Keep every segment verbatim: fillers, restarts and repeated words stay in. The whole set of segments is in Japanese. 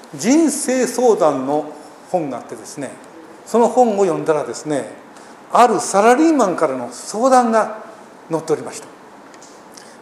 人生相談の本があってですね、その本を読んだらですね、あるサラリーマンからの相談が載っておりました。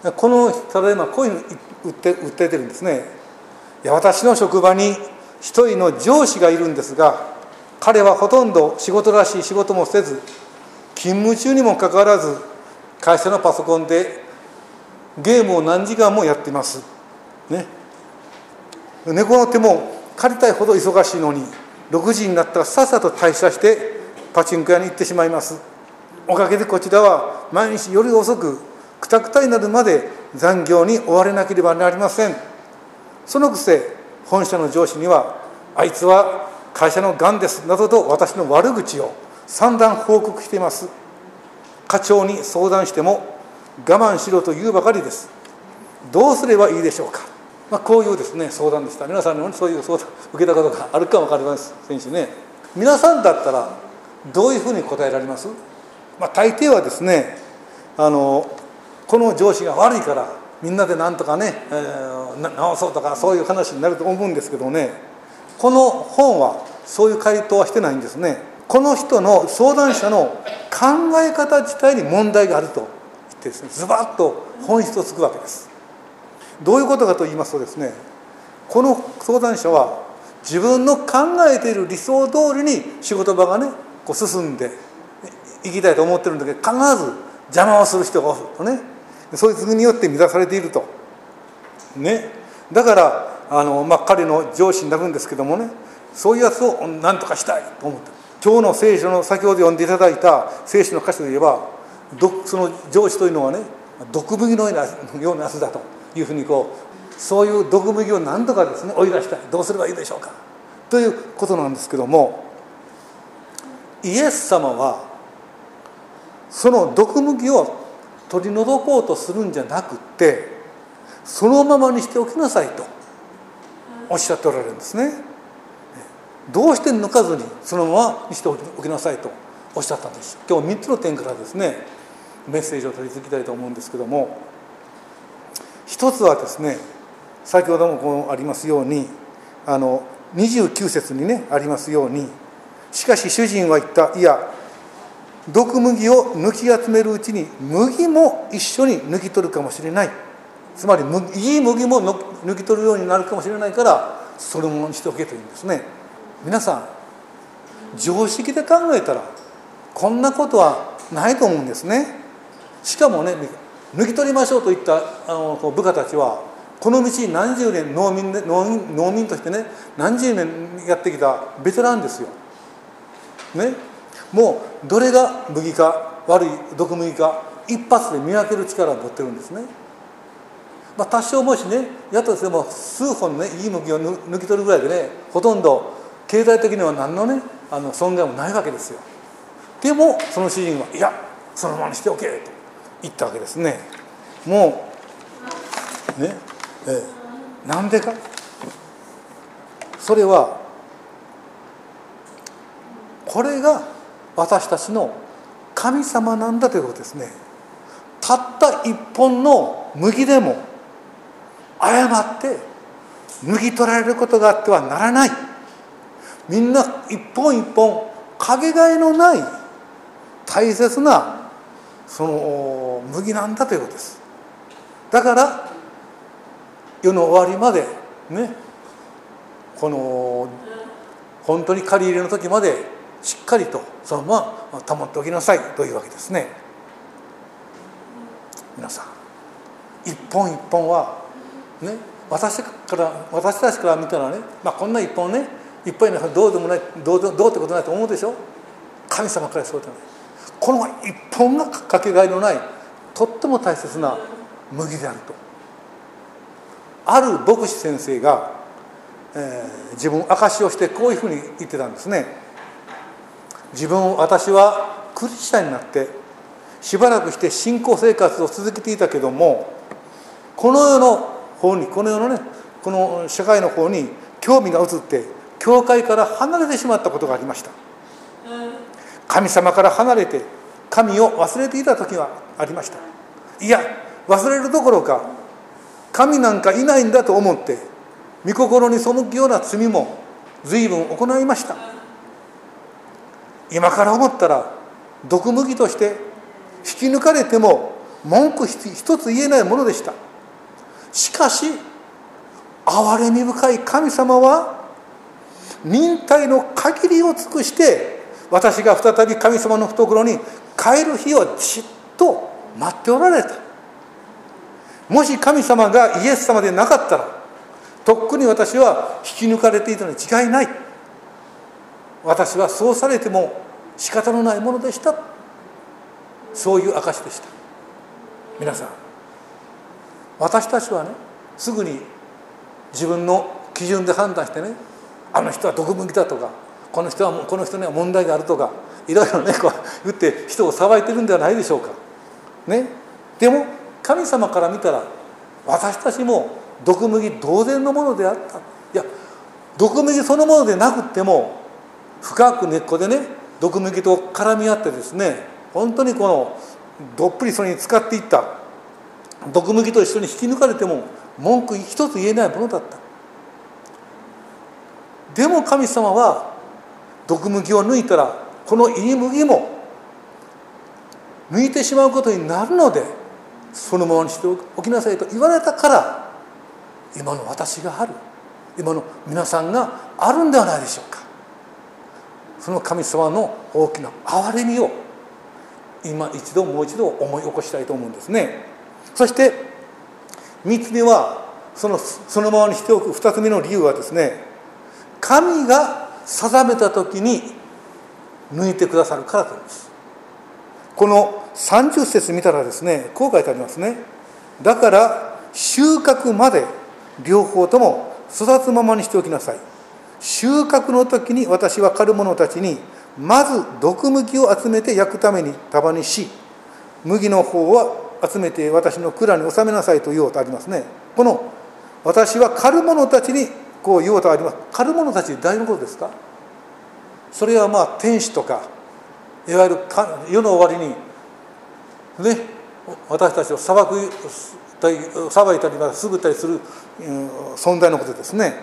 このサラリーマンはこういうの売って訴えてるんですね。いや、私の職場に一人の上司がいるんですが、彼はほとんど仕事らしい仕事もせず、勤務中にもかかわらず会社のパソコンでゲームを何時間もやっていますね。猫の手も借りたいほど忙しいのに、ろくじになったらさっさと退社してパチンコ屋に行ってしまいます。おかげでこちらは毎日夜遅くくたくたになるまで残業に追われなければなりません。そのくせ本社の上司には、あいつは会社のガンですなどと私の悪口を散々報告しています。課長に相談しても我慢しろと言うばかりです。どうすればいいでしょうか。まあ、こういうですね相談でした。皆さんにそういう相談を受けたことがあるかも分かりませんしね。皆さんだったらどういうふうに答えられます？まあ、大抵はですね、あのこの上司が悪いからみんなでなんとかね、えー、直そうとかそういう話になると思うんですけどね、この本はそういう回答はしてないんですね。この人の相談者の考え方自体に問題があると言ってですね、ズバッと本質をつくわけです。どういうことかと言いますとですね、この相談者は自分の考えている理想通りに仕事場がねこう進んでいきたいと思ってるんだけど、必ず邪魔をする人がおるとね、そいつによって乱されているとね。だからあの、まあ、彼の上司になるんですけどもね、そういうやつを何とかしたいと思って、今日の聖書の先ほど読んでいただいた聖書の箇所で言えば、その上司というのはね、毒麦のようなやつだというふうにこう、そういう毒麦を何とかですね追い出したい、どうすればいいでしょうかということなんですけども、イエス様はその毒麦を取り除こうとするんじゃなくて、そのままにしておきなさいとおっしゃっておられるんですね。どうして抜かずにそのままにしておきなさいとおっしゃったんです。今日みっつの点からですねメッセージを取り付けたいと思うんですけども、一つはですね、先ほどもこうありますように、あのにじゅうきゅう節にねありますように、しかし主人は言った。いや、毒麦を抜き集めるうちに麦も一緒に抜き取るかもしれない。つまりいい麦も抜き取るようになるかもしれないから、そのままにしておけというんですね。皆さん常識で考えたらこんなことはないと思うんですね。しかもね、抜き取りましょうといったあの部下たちは、この道に何十年農民で農民農民としてね何十年やってきたベテランですよ。ね、もうどれが麦か悪い毒麦か一発で見分ける力を持ってるんですね。まあ、多少もしねやっとしても数本ねいい麦を抜き取るぐらいでね、ほとんど経済的には何のねあの損害もないわけですよ。でもその主人はいやそのままにしておけと言ったわけですね。もうね、ええ、なんでか、それはこれが私たちの神様なんだということですね。たった一本の麦でも誤って抜き取られることがあってはならない。みんな一本一本かけがえのない大切なその麦なんだということです。だから世の終わりまでね、この本当に借り入れの時までしっかりとそのまま保っておきなさいというわけですね。皆さん一本一本はね、私から私たちから見たらね、まあ、こんな一本ねいっぱいのどうでもないどうどうってことないと思うでしょ。神様からそうでない。この一本がかけがえのないとっても大切な麦であると。ある牧師先生が、えー、自分証しをしてこういうふうに言ってたんですね。自分私はクリスチャンになってしばらくして信仰生活を続けていたけども、この世の方にこの世のねこの社会の方に興味が移って教会から離れてしまったことがありました。神様から離れて神を忘れていた時はありました。いや忘れるどころか神なんかいないんだと思って御心に背くような罪も随分行いました。今から思ったら毒麦として引き抜かれても文句一つ言えないものでした。しかし憐れみ深い神様は忍耐の限りを尽くして私が再び神様の懐に帰る日をじっと待っておられた。もし神様がイエス様でなかったらとっくに私は引き抜かれていたに違いない。私はそうされても仕方のないものでした。そういう証でした。皆さん、私たちはね、すぐに自分の基準で判断してね、あの人は毒麦だとか、この人はこの人には問題があるとか、いろいろねこう言って人を裁いてるんではないでしょうか。ね、でも神様から見たら私たちも毒麦同然のものであった。いや、毒麦そのものでなくっても深く根っこでね毒麦と絡み合ってですね、本当にこのどっぷりそれに使っていった毒麦と一緒に引き抜かれても文句一つ言えないものだった。でも神様は毒麦を抜いたらこのいい麦も抜いてしまうことになるので、そのままにしておきなさいと言われたから今の私がある、今の皆さんがあるんではないでしょうか。その神様の大きな憐れみを今一度もう一度思い起こしたいと思うんですね。そして三つ目はそのそのままにしておく二つ目の理由はですね、神が定めた時に抜いてくださるからというんです。このさんじゅっ節見たらですね、こう書いてありますね。だから収穫まで両方とも育つままにしておきなさい。収穫の時に私は狩る者たちにまず毒麦を集めて焼くために束にし、麦の方は集めて私の蔵に収めなさいと言おうとありますね。この私は狩る者たちにこう言おうとあります。狩る者たち誰のことですか？それはまあ天使とか、いわゆる世の終わりにね、私たちを裁く裁いたりすぐったりする存在のことですね。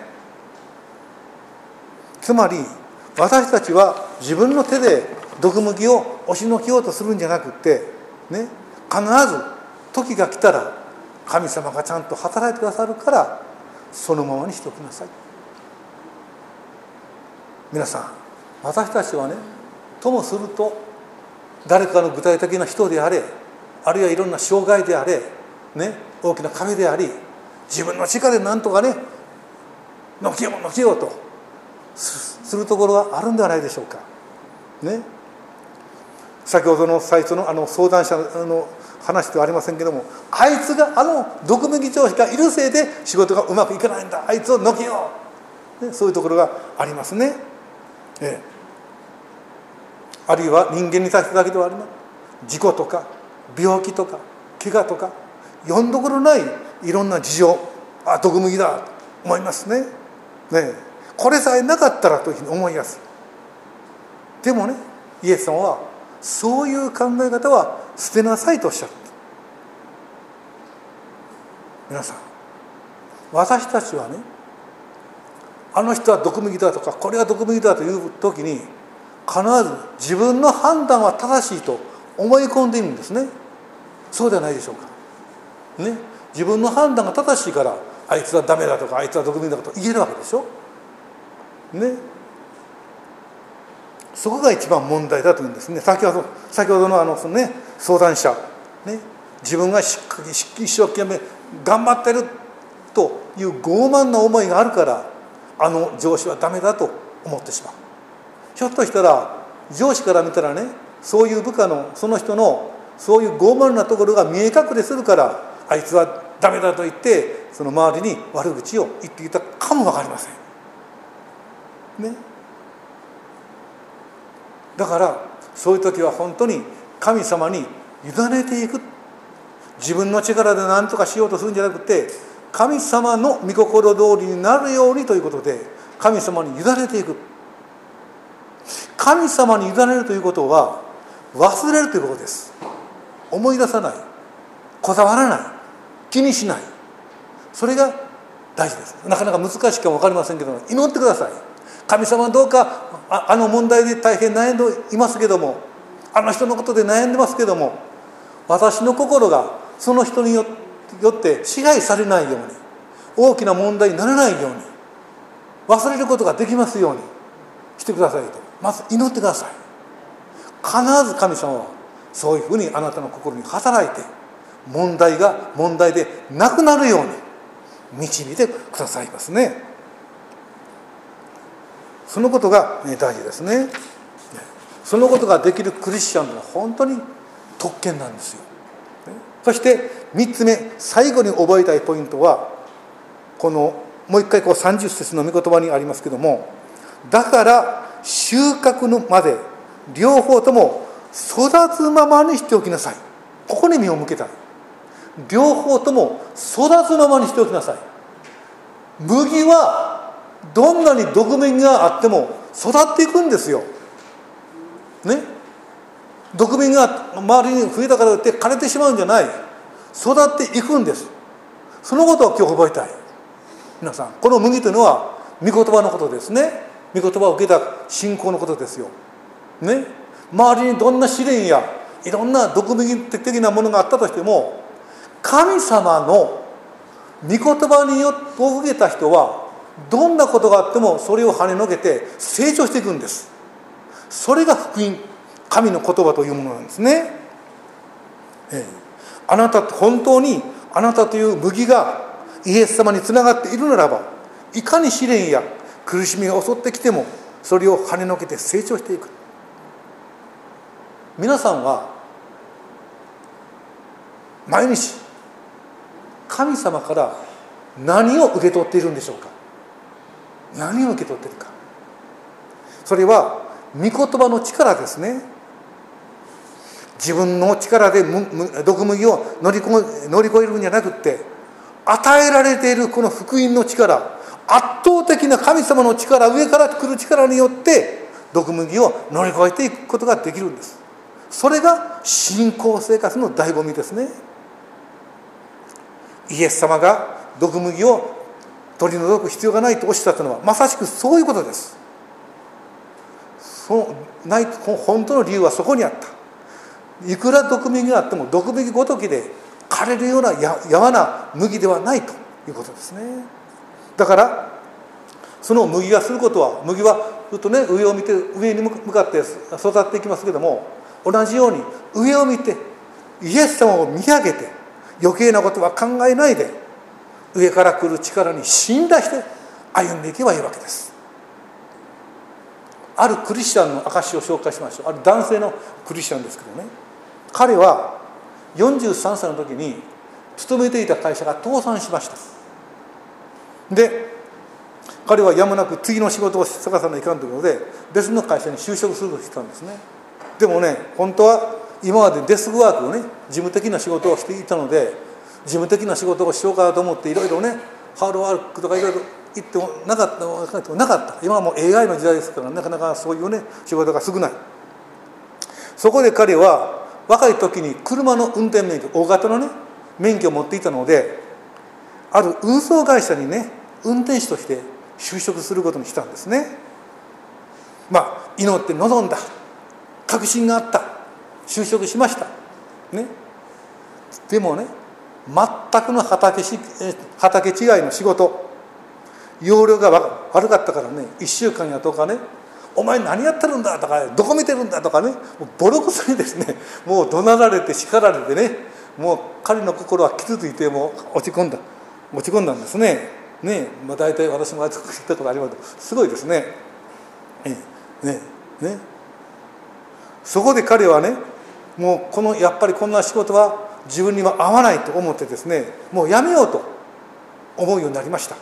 つまり私たちは自分の手で毒麦を押しのけようとするんじゃなくて、ね、必ず時が来たら神様がちゃんと働いてくださるからそのままにしておきなさい。皆さん、私たちはね、ともすると誰かの具体的な人であれ、あるいはいろんな障害であれ、ね、大きな壁であり、自分の力で何とかねのけようのけようとするところはあるんではないでしょうか。ね、先ほどの最初のあの相談者の話ではありませんけども、あいつがあの毒麦上司がいるせいで仕事がうまくいかないんだ、あいつをのけよう、ね、そういうところがありますね。ええ、あるいは人間に対してだけではあります。事故とか病気とか怪我とかよんどころないいろんな事情、あ、毒麦だと思いますね。ねえ、これさえなかったらというふうに思いやすい。でもね、イエス様はそういう考え方は捨てなさいとおっしゃる。皆さん、私たちはね、あの人は毒麦だとかこれは毒麦だという時に必ず自分の判断は正しいと思い込んでいるんですね。そうではないでしょうか。ね、自分の判断が正しいからあいつはダメだとかあいつは毒麦だと言えるわけでしょ。ね、そこが一番問題だというんですね。先ほど先ほどのあの、ね、相談者、ね、自分が一生懸命頑張ってるという傲慢な思いがあるからあの上司はダメだと思ってしまう。ひょっとしたら上司から見たらね、そういう部下のその人のそういう傲慢なところが見え隠れするからあいつはダメだと言ってその周りに悪口を言っていたかも分かりません。ね、だからそういう時は本当に神様に委ねていく。自分の力で何とかしようとするんじゃなくて神様の御心通りになるようにということで神様に委ねていく。神様に委ねるということは忘れるということです。思い出さない、こだわらない、気にしない、それが大事です。なかなか難しいかも分かりませんけども、祈ってください。神様どうか あ, あの問題で大変悩んでいますけども、あの人のことで悩んでますけども、私の心がその人によって支配されないように、大きな問題にならないように、忘れることができますようにしてくださいと、まず祈ってください。必ず神様はそういうふうにあなたの心に働いて、問題が問題でなくなるように導いてくださいますね。そのことが大事ですね。そのことができるクリスチャンは本当に特権なんですよ。そしてみっつめ、最後に覚えたいポイントは、このもう一回こうさんじゅっ節の御言葉にありますけども、だから収穫のまで両方とも育つままにしておきなさい。ここに目を向けたい。両方とも育つままにしておきなさい。麦はどんなに毒麦があっても育っていくんですよ。ね、毒麦が周りに増えたからといって枯れてしまうんじゃない。育っていくんです。そのことを今日覚えたい。皆さん、この麦というのは御言葉のことですね。御言葉を受けた信仰のことですよ。ね、周りにどんな試練やいろんな毒麦的なものがあったとしても、神様の御言葉によって受けた人はどんなことがあってもそれを跳ねのけて成長していくんです。それが福音、神の言葉というものなんですね。ええ、あなた本当にあなたという麦がイエス様につながっているならば、いかに試練や苦しみが襲ってきてもそれを跳ねのけて成長していく。皆さんは毎日神様から何を受け取っているんでしょうか。何を受け取っているか。それは御言葉の力ですね。自分の力で毒麦を乗り越え、乗り越えるんじゃなくて、与えられているこの福音の力、圧倒的な神様の力、上から来る力によって毒麦を乗り越えていくことができるんです。それが信仰生活の醍醐味ですね。イエス様が毒麦を取り除く必要がないとおっしゃったのはまさしくそういうことです。そのない本当の理由はそこにあった。いくら毒麦があっても毒麦ごときで枯れるようなややわな麦ではないということですね。だからその麦がすることは、麦はずっとね上を見て上に向かって育っていきますけども、同じように上を見てイエス様を見上げて余計なことは考えないで上から来る力に信頼して歩んでいけばいいわけです。あるクリスチャンの証を紹介しましょう。ある男性のクリスチャンですけどね、彼はよんじゅうさんさいの時に勤めていた会社が倒産しました。で彼はやむなく次の仕事を探さないかんというので別の会社に就職するとしてたんですね。でもね、本当は今までデスクワークをね、事務的な仕事をしていたので、事務的な仕事をしようかと思っていろいろね、ハードワークとかいろいろ言ってもなかったなかった今はもう エーアイ の時代ですから、なかなかそういうね仕事が少ない。そこで彼は若い時に車の運転免許、大型のね免許を持っていたので、ある運送会社にね運転手として就職することにしたんですね。まあ祈って望んだ、確信があった、就職しましたね。でもね、全くの畑し畑違いの仕事、要領が悪かったからね、いっしゅうかんやとおかね、お前何やってるんだとか、どこ見てるんだとかね、もうボロクソにですね、もう怒鳴られて叱られてね、もう彼の心は傷ついてもう落ち込んだ落ち込んだんですね。ね、まあ、大体私もあそこ行ったことありますけど、すごいですね。ねねねそこで彼はね、もうこのやっぱりこんな仕事は自分には合わないと思ってですね、もうやめようと思うようになりました。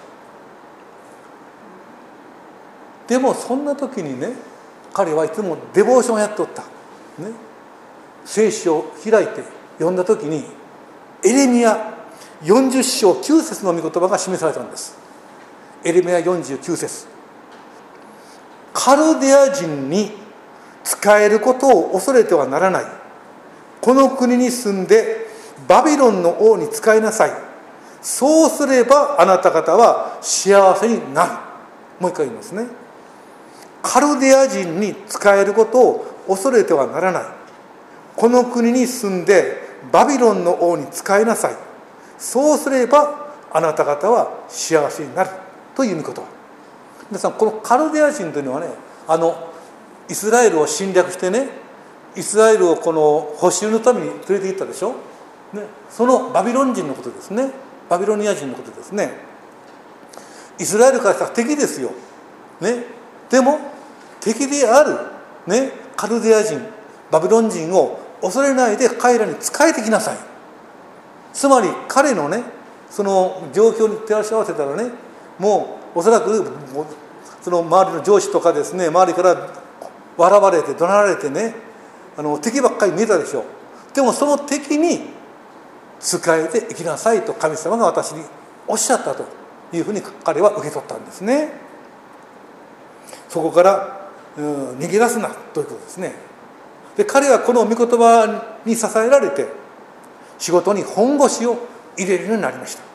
でもそんな時にね、彼はいつもデボーションをやっておった、ね、聖書を開いて読んだ時にエレミヤよんじゅっしょうきゅうせつの御言葉が示されたんです。エレミヤよんじゅうきゅうせつ、カルデア人に仕えることを恐れてはならない。この国に住んでバビロンの王に仕えなさい。 そうすればあなた方は幸せになる。もう一回言いますね。カルデア人に仕えることを恐れてはならない。この国に住んでバビロンの王に仕えなさい。そうすればあなた方は幸せになるということ。皆さん、このカルデア人というのはね、あのイスラエルを侵略してね、イスラエルをこの補修のために連れて行ったでしょ、ね、そのバビロン人のことですね。バビロニア人のことですね。イスラエルからしたら敵ですよ、ね、でも敵である、ね、カルデア人バビロン人を恐れないで彼らに仕えてきなさい。つまり彼のねその状況に照らし合わせたらね、もうおそらくその周りの上司とかですね、周りから笑われて怒鳴られてね、あの敵ばっかり見えたでしょう。でもその敵に仕えていきなさいと神様が私におっしゃったというふうに彼は受け取ったんですね。そこから、うん、逃げ出すなということですね。で彼はこの御言葉に支えられて仕事に本腰を入れるようになりました。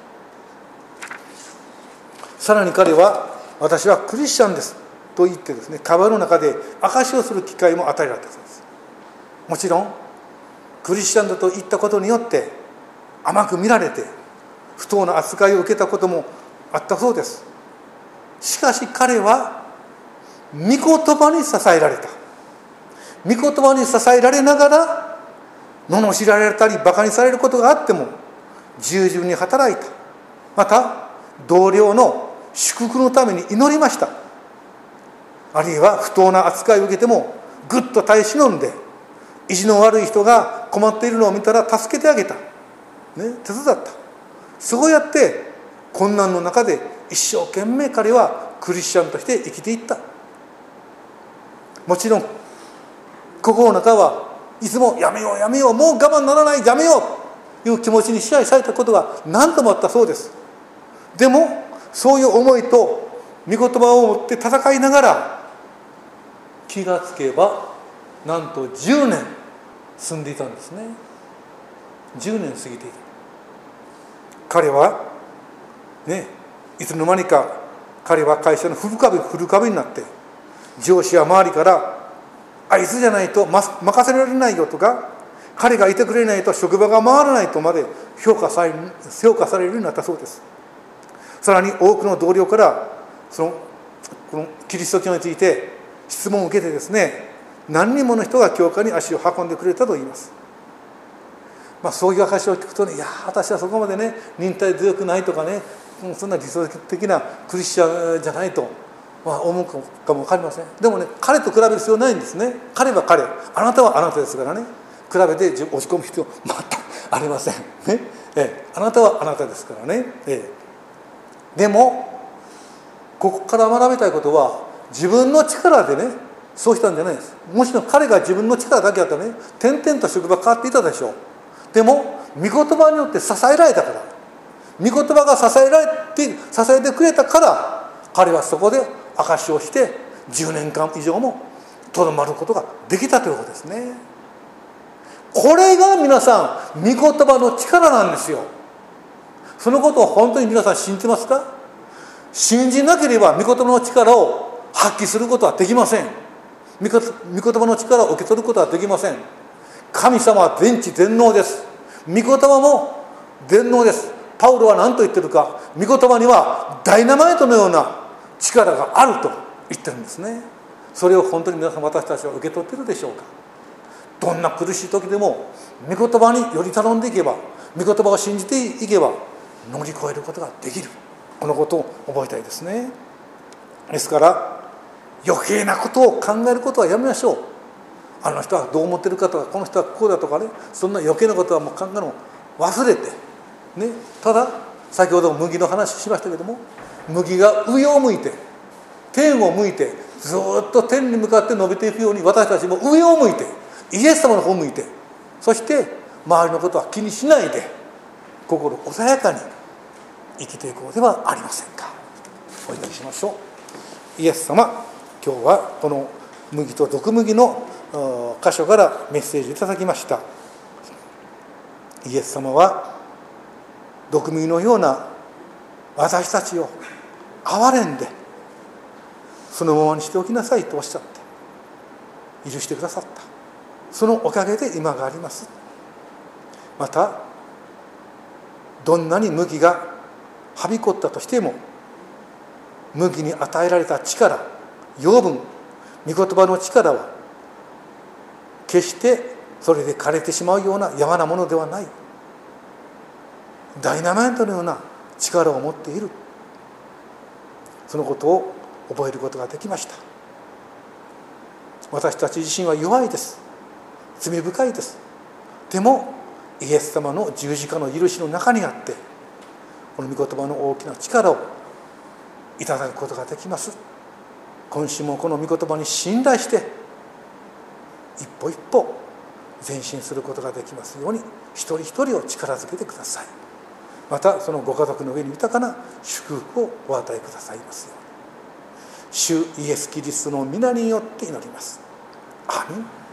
さらに彼は私はクリスチャンですと言ってですね、カバの中で証しをする機会も与えられたそうです。もちろんクリスチャンだと言ったことによって甘く見られて不当な扱いを受けたこともあったそうです。しかし彼は御言葉に支えられた。御言葉に支えられながら罵られたりバカにされることがあっても従順に働いた。また同僚の祝福のために祈りました。あるいは不当な扱いを受けてもぐっと耐え忍んで、意地の悪い人が困っているのを見たら助けてあげた、ね、手伝った。そうやって困難の中で一生懸命彼はクリスチャンとして生きていった。もちろん心の中はいつもやめようやめよう、もう我慢ならない、やめようという気持ちに支配されたことが何度もあったそうです。でもそういう思いと御言葉を持って戦いながら気がつけばなんとじゅうねん住んでいたんですね。じゅうねん過ぎていた。彼はね、いつの間にか彼は会社の古株古株になって、上司は周りからあいつじゃないと任せられないよとか、彼がいてくれないと職場が回らないとまで評価される、評価されるようになったそうです。さらに多くの同僚からそのこのキリスト教について質問を受けてですね、何人もの人が教会に足を運んでくれたと言います。まあ、そういう証を聞くとね、いや私はそこまでね忍耐強くないとかね、そんな理想的なクリスチャンじゃないと、まあ、思うかも分かりません。でもね、彼と比べる必要ないんですね。彼は彼、あなたはあなたですからね、比べて落ち込む必要全くありません、ねええ、あなたはあなたですからね、ええ、でもここから学びたいことは、自分の力でねそうしたんじゃないです。もちろん彼が自分の力だけだったらね、点々と職場変わっていたでしょう。でも御言葉によって支えられたから、御言葉が支えられて支えてくれたから彼はそこで証しをしてじゅうねんかん以上もとどまることができたということですね。これが皆さん御言葉の力なんですよ。そのことを本当に皆さん信じてますか？信じなければ御言葉の力を発揮することはできません。御言葉の力を受け取ることはできません。神様は全知全能です。御言葉も全能です。パウロは何と言ってるか、御言葉にはダイナマイトのような力があると言ってるんですね。それを本当に皆さん私たちは受け取っているでしょうか？どんな苦しい時でも御言葉により頼んでいけば、御言葉を信じていけば乗り越えることができる。このことを覚えたいですね。ですから余計なことを考えることはやめましょう。あの人はどう思ってるかとか、この人はこうだとかね、そんな余計なことはもう考えるのを忘れて、ね、ただ先ほど麦の話しましたけども、麦が上を向いて天を向いてずっと天に向かって伸びていくように、私たちも上を向いてイエス様の方を向いて、そして周りのことは気にしないで心穏やかに生きていこうではありませんか。お祈りしましょう。イエス様、今日はこの麦と毒麦の箇所からメッセージいただきました。イエス様は毒味のような私たちを憐れんでそのままにしておきなさいとおっしゃって許してくださった。そのおかげで今があります。またどんなに麦がはびこったとしても麦に与えられた力、養分、御言葉の力は決してそれで枯れてしまうようなやわなものではない、ダイナマイトのような力を持っている、そのことを覚えることができました。私たち自身は弱いです。罪深いです。でもイエス様の十字架の許しの中にあってこの御言葉の大きな力をいただくことができます。今週もこの御言葉に信頼して一歩一歩前進することができますように一人一人を力づけてください。またそのご家族の上に豊かな祝福をお与えくださいますように主イエス・キリストの皆によって祈ります。アーメン。